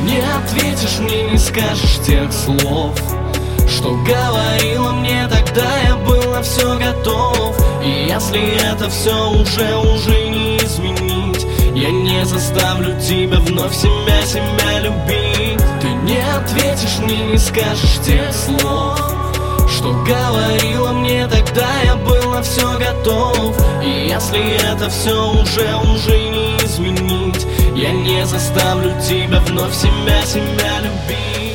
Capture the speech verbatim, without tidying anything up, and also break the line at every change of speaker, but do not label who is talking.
не ответишь мне, не скажешь тех слов, что говорила мне тогда, я был на все готов. И если это все уже, уже не изменить, я не заставлю тебя вновь себя, себя любить. Ты не ответишь мне, не скажешь тех слов, что говорила мне тогда, я был на все готов. И если это все уже, уже не изменить, я не заставлю тебя вновь себя, себя любить.